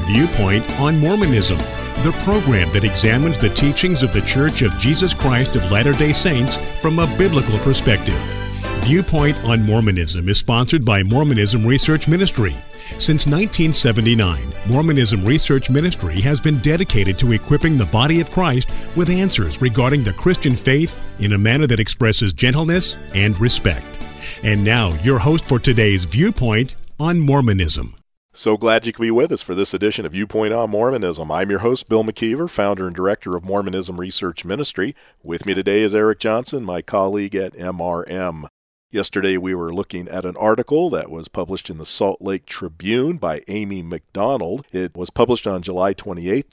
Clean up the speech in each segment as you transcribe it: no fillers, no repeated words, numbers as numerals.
Viewpoint on Mormonism, the program that examines the teachings of the Church of Jesus Christ of Latter-day Saints from a biblical perspective. Viewpoint on Mormonism is sponsored by Mormonism Research Ministry. Since 1979, Mormonism Research Ministry has been dedicated to equipping the body of Christ with answers regarding the Christian faith in a manner that expresses gentleness and respect. And now, your host for today's Viewpoint on Mormonism. So glad you could be with us for this edition of Viewpoint on Mormonism. I'm your host, Bill McKeever, founder and director of Mormonism Research Ministry. With me today is Eric Johnson, my colleague at MRM. Yesterday we were looking at an article that was published in the Salt Lake Tribune by Amy McDonald. It was published on July 28,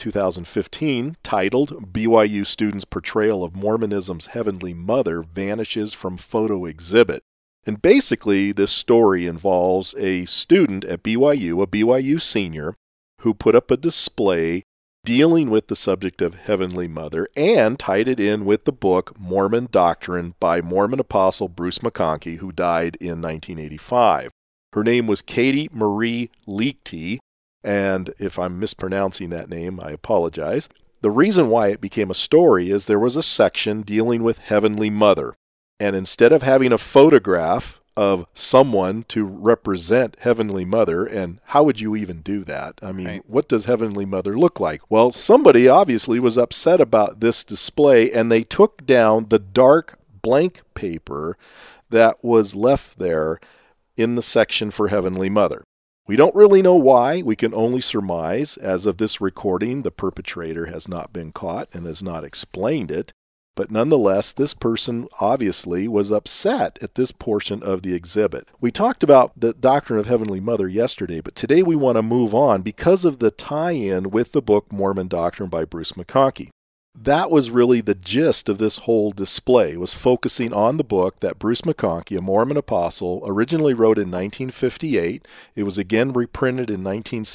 2015, titled, BYU Students' Portrayal of Mormonism's Heavenly Mother Vanishes from Photo Exhibit. And basically, this story involves a student at BYU, a BYU senior, who put up a display dealing with the subject of Heavenly Mother and tied it in with the book Mormon Doctrine by Mormon apostle Bruce McConkie, who died in 1985. Her name was Katie Marie Liechty, and if I'm mispronouncing that name, I apologize. The reason why it became a story is there was a section dealing with Heavenly Mother. And instead of having a photograph of someone to represent Heavenly Mother, and how would you even do that? I mean, What does Heavenly Mother look like? Well, somebody obviously was upset about this display, and they took down the dark blank paper that was left there in the section for Heavenly Mother. We don't really know why. We can only surmise. As of this recording, the perpetrator has not been caught and has not explained it. But nonetheless, this person obviously was upset at this portion of the exhibit. We talked about the doctrine of Heavenly Mother yesterday, but today we want to move on because of the tie-in with the book Mormon Doctrine by Bruce McConkie. That was really the gist of this whole display, was focusing on the book that Bruce McConkie, a Mormon apostle, originally wrote in 1958. It was again reprinted in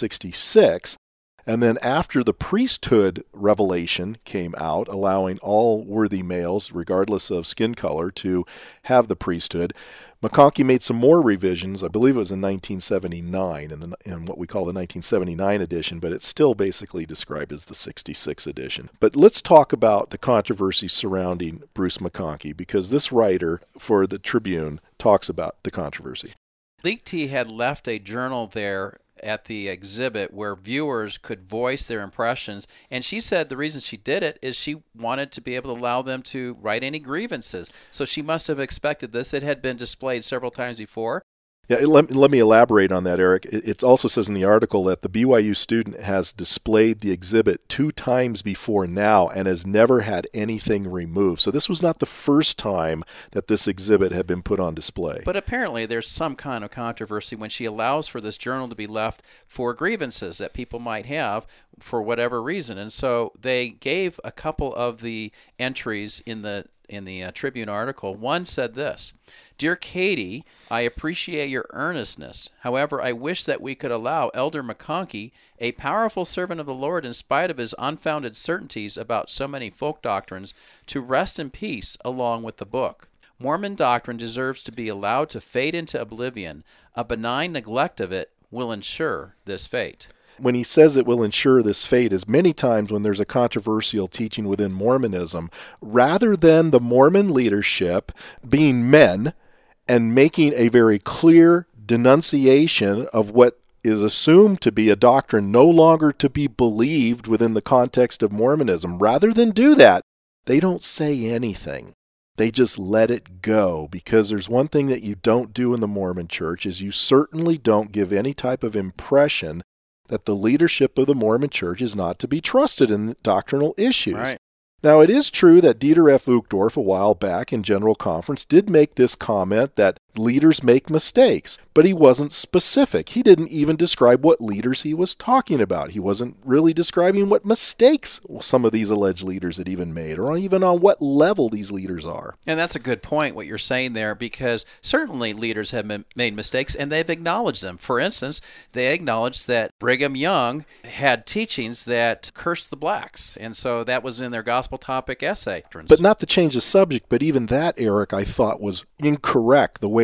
1966. And then after the priesthood revelation came out, allowing all worthy males, regardless of skin color, to have the priesthood, McConkie made some more revisions. I believe it was in 1979, in what we call the 1979 edition, but it's still basically described as the 66 edition. But let's talk about the controversy surrounding Bruce McConkie, because this writer for the Tribune talks about the controversy. Liechty had left a journal there at the exhibit where viewers could voice their impressions, and she said the reason she did it is she wanted to be able to allow them to write any grievances. So she must have expected this. It had been displayed several times before. Yeah, let me elaborate on that, Eric. It also says in the article that the BYU student has displayed the exhibit 2 times before now and has never had anything removed. So this was not the first time that this exhibit had been put on display. But apparently there's some kind of controversy when she allows for this journal to be left for grievances that people might have for whatever reason. And so they gave a couple of the entries in the Tribune article. One said this: Dear Katie, I appreciate your earnestness. However, I wish that we could allow Elder McConkie, a powerful servant of the Lord in spite of his unfounded certainties about so many folk doctrines, to rest in peace along with the book. Mormon doctrine deserves to be allowed to fade into oblivion. A benign neglect of it will ensure this fate. When he says it will ensure this fate is many times when there's a controversial teaching within Mormonism, rather than the Mormon leadership being men and making a very clear denunciation of what is assumed to be a doctrine no longer to be believed within the context of Mormonism, rather than do that, they don't say anything. They just let it go, because there's one thing that you don't do in the Mormon church is you certainly don't give any type of impression that the leadership of the Mormon church is not to be trusted in doctrinal issues. Right. Now, it is true that Dieter F. Uchtdorf a while back in General Conference did make this comment that leaders make mistakes, but he wasn't specific. He didn't even describe what leaders he was talking about. He wasn't really describing what mistakes some of these alleged leaders had even made, or even on what level these leaders are. And that's a good point, what you're saying there, because certainly leaders have made mistakes, and they've acknowledged them. For instance, they acknowledged that Brigham Young had teachings that cursed the blacks, and so that was in their gospel topic essay. But not to change the subject, but even that, Eric, I thought was incorrect, the way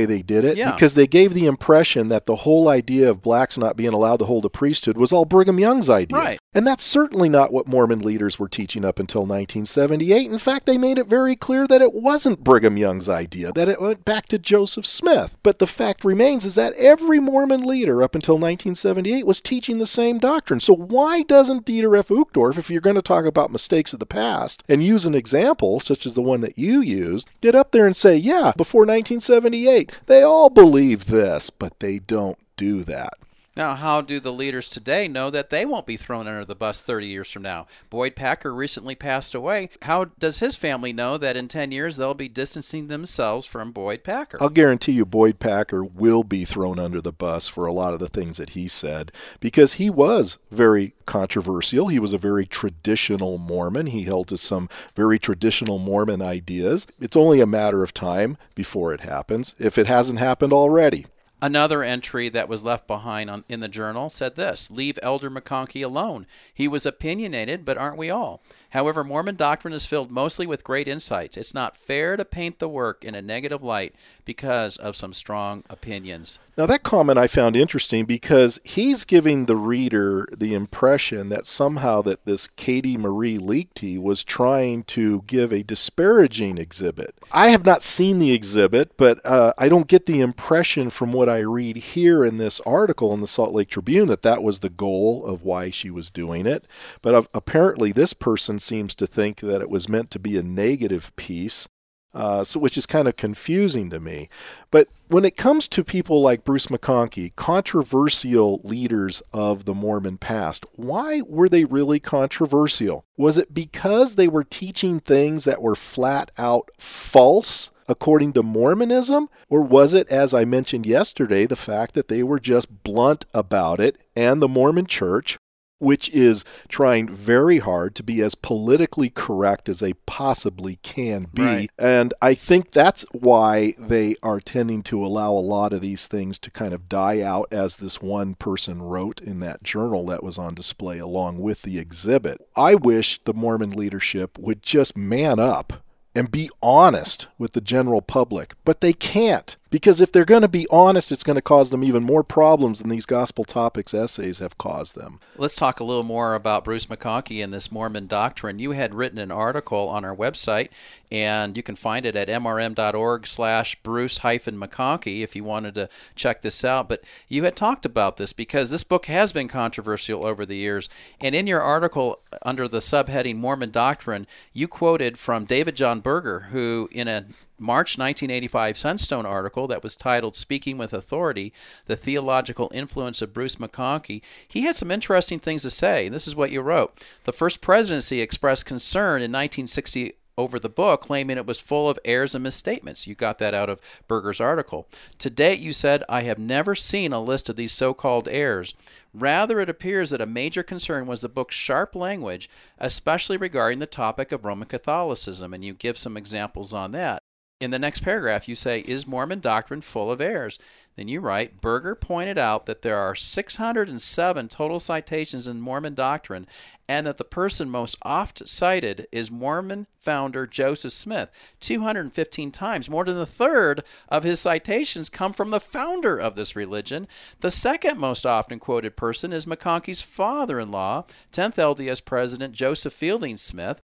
way they did it, Yeah. because they gave the impression that the whole idea of blacks not being allowed to hold a priesthood was all Brigham Young's idea. Right. And that's certainly not what Mormon leaders were teaching up until 1978. In fact, they made it very clear that it wasn't Brigham Young's idea, that it went back to Joseph Smith. But the fact remains is that every Mormon leader up until 1978 was teaching the same doctrine. So why doesn't Dieter F. Uchtdorf, if you're going to talk about mistakes of the past and use an example such as the one that you used, get up there and say, yeah, before 1978, they all believed this, but they don't do that. Now, how do the leaders today know that they won't be thrown under the bus 30 years from now? Boyd Packer recently passed away. How does his family know that in 10 years they'll be distancing themselves from Boyd Packer? I'll guarantee you Boyd Packer will be thrown under the bus for a lot of the things that he said, because he was very controversial. He was a very traditional Mormon. He held to some very traditional Mormon ideas. It's only a matter of time before it happens, if it hasn't happened already. Another entry that was left behind in the journal said this: leave Elder McConkie alone. He was opinionated, but aren't we all? However, Mormon doctrine is filled mostly with great insights. It's not fair to paint the work in a negative light because of some strong opinions. Now, that comment I found interesting because he's giving the reader the impression that somehow that this Katie Marie Liechty was trying to give a disparaging exhibit. I have not seen the exhibit, but I don't get the impression from what I read here in this article in the Salt Lake Tribune that that was the goal of why she was doing it. But apparently this person seems to think that it was meant to be a negative piece. Which is kind of confusing to me. But when it comes to people like Bruce McConkie, controversial leaders of the Mormon past, why were they really controversial? Was it because they were teaching things that were flat out false according to Mormonism? Or was it, as I mentioned yesterday, the fact that they were just blunt about it, and the Mormon Church, which is trying very hard to be as politically correct as they possibly can be. Right. And I think that's why they are tending to allow a lot of these things to kind of die out, as this one person wrote in that journal that was on display along with the exhibit. I wish the Mormon leadership would just man up and be honest with the general public, but they can't. Because if they're going to be honest, it's going to cause them even more problems than these Gospel Topics essays have caused them. Let's talk a little more about Bruce McConkie and this Mormon doctrine. You had written an article on our website, and you can find it at mrm.org/Bruce-McConkie if you wanted to check this out. But you had talked about this because this book has been controversial over the years. And in your article, under the subheading Mormon Doctrine, you quoted from David John Berger, who in a March 1985 Sunstone article that was titled Speaking with Authority, The Theological Influence of Bruce McConkie, he had some interesting things to say. This is what you wrote. The First Presidency expressed concern in 1960 over the book, claiming it was full of errors and misstatements. You got that out of Berger's article. To date, you said, I have never seen a list of these so-called errors. Rather, it appears that a major concern was the book's sharp language, especially regarding the topic of Roman Catholicism, and you give some examples on that. In the next paragraph, you say, is Mormon doctrine full of errors? Then you write, Berger pointed out that there are 607 total citations in Mormon doctrine, and that the person most oft cited is Mormon founder Joseph Smith. 215 times, more than a third of his citations come from the founder of this religion. The second most often quoted person is McConkie's father-in-law, 10th LDS President Joseph Fielding Smith.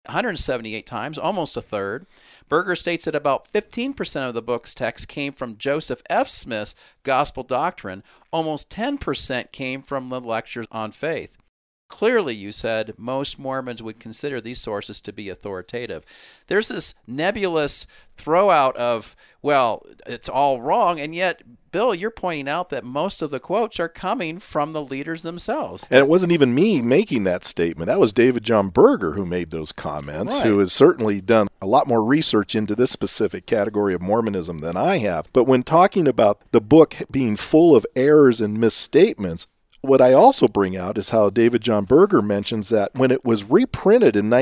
178 times, almost a third. Berger states that about 15% of the book's text came from Joseph F. Smith's gospel doctrine. Almost 10% came from the lectures on faith. Clearly, you said, most Mormons would consider these sources to be authoritative. There's this nebulous throw-out of, well, it's all wrong, and yet, Bill, you're pointing out that most of the quotes are coming from the leaders themselves. And it wasn't even me making that statement. That was David John Berger who made those comments, right, who has certainly done a lot more research into this specific category of Mormonism than I have. But when talking about the book being full of errors and misstatements, what I also bring out is how David John Berger mentions that when it was reprinted in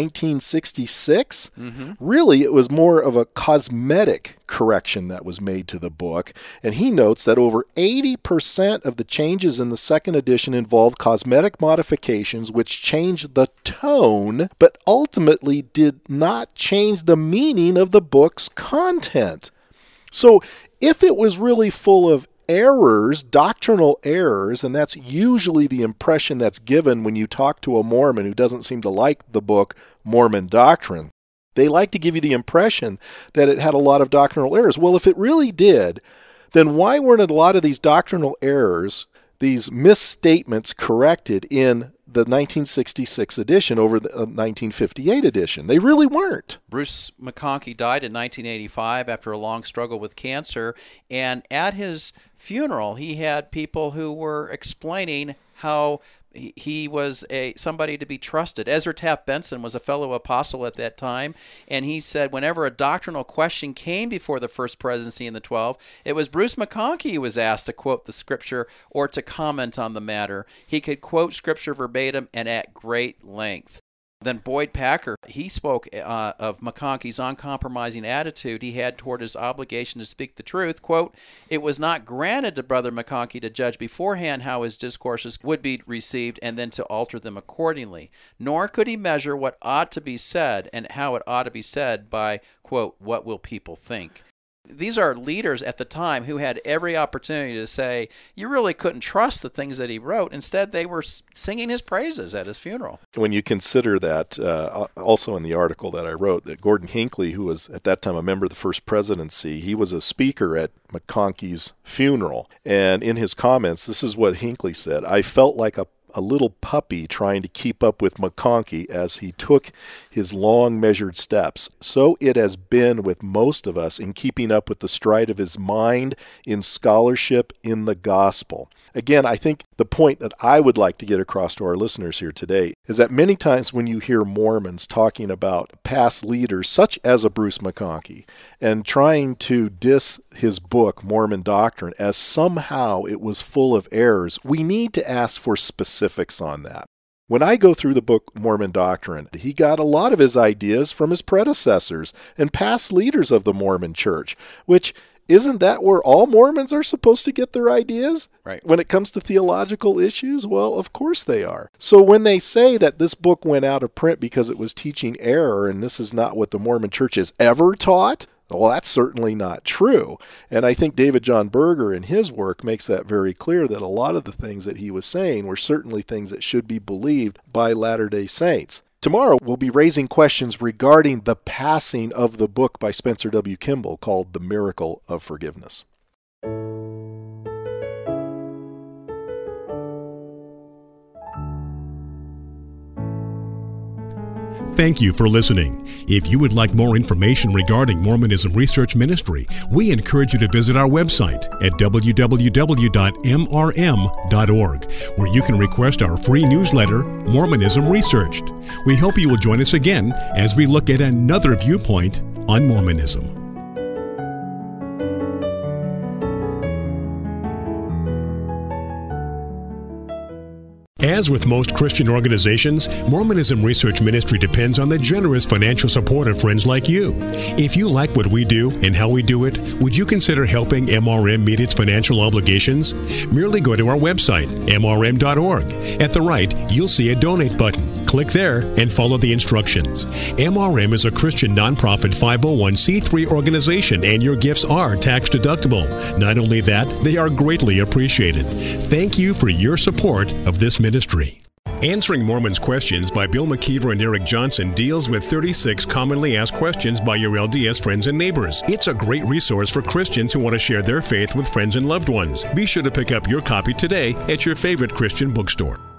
1966, really it was more of a cosmetic correction that was made to the book. And he notes that over 80% of the changes in the second edition involved cosmetic modifications which changed the tone, but ultimately did not change the meaning of the book's content. So if it was really full of errors, doctrinal errors, and that's usually the impression that's given when you talk to a Mormon who doesn't seem to like the book Mormon Doctrine. They like to give you the impression that it had a lot of doctrinal errors. Well, if it really did, then why weren't a lot of these doctrinal errors, these misstatements, corrected in the 1966 edition over the 1958 edition? They really weren't. Bruce McConkie died in 1985 after a long struggle with cancer, and at his funeral, he had people who were explaining how he was somebody to be trusted. Ezra Taft Benson was a fellow apostle at that time, and he said whenever a doctrinal question came before the First Presidency in the 12, it was Bruce McConkie who was asked to quote the Scripture or to comment on the matter. He could quote Scripture verbatim and at great length. Then Boyd Packer, he spoke of McConkie's uncompromising attitude he had toward his obligation to speak the truth. Quote, "It was not granted to Brother McConkie to judge beforehand how his discourses would be received and then to alter them accordingly. Nor could he measure what ought to be said and how it ought to be said by, quote, what will people think?" These are leaders at the time who had every opportunity to say, you really couldn't trust the things that he wrote. Instead, they were singing his praises at his funeral. When you consider that, also in the article that I wrote, that Gordon Hinckley, who was at that time a member of the First Presidency, he was a speaker at McConkie's funeral. And in his comments, this is what Hinckley said: "I felt like a little puppy trying to keep up with McConkie as he took his long measured steps. So it has been with most of us in keeping up with the stride of his mind in scholarship in the gospel." Again, I think the point that I would like to get across to our listeners here today is that many times when you hear Mormons talking about past leaders, such as a Bruce McConkie, and trying to diss his book, Mormon Doctrine, as somehow it was full of errors, we need to ask for specifics on that. When I go through the book Mormon Doctrine, he got a lot of his ideas from his predecessors and past leaders of the Mormon Church, which isn't that where all Mormons are supposed to get their ideas? Right. When it comes to theological issues? Well, of course they are. So when they say that this book went out of print because it was teaching error and this is not what the Mormon Church has ever taught, well, that's certainly not true. And I think David John Berger in his work makes that very clear, that a lot of the things that he was saying were certainly things that should be believed by Latter-day Saints. Tomorrow, we'll be raising questions regarding the passing of the book by Spencer W. Kimball called The Miracle of Forgiveness. Thank you for listening. If you would like more information regarding Mormonism Research Ministry, we encourage you to visit our website at www.mrm.org, where you can request our free newsletter, Mormonism Researched. We hope you will join us again as we look at another viewpoint on Mormonism. As with most Christian organizations, Mormonism Research Ministry depends on the generous financial support of friends like you. If you like what we do and how we do it, would you consider helping MRM meet its financial obligations? Merely go to our website, mrm.org. At the right, you'll see a donate button. Click there and follow the instructions. MRM is a Christian nonprofit 501c3 organization, and your gifts are tax deductible. Not only that, they are greatly appreciated. Thank you for your support of this ministry. Answering Mormons' Questions by Bill McKeever and Eric Johnson deals with 36 commonly asked questions by your LDS friends and neighbors. It's a great resource for Christians who want to share their faith with friends and loved ones. Be sure to pick up your copy today at your favorite Christian bookstore.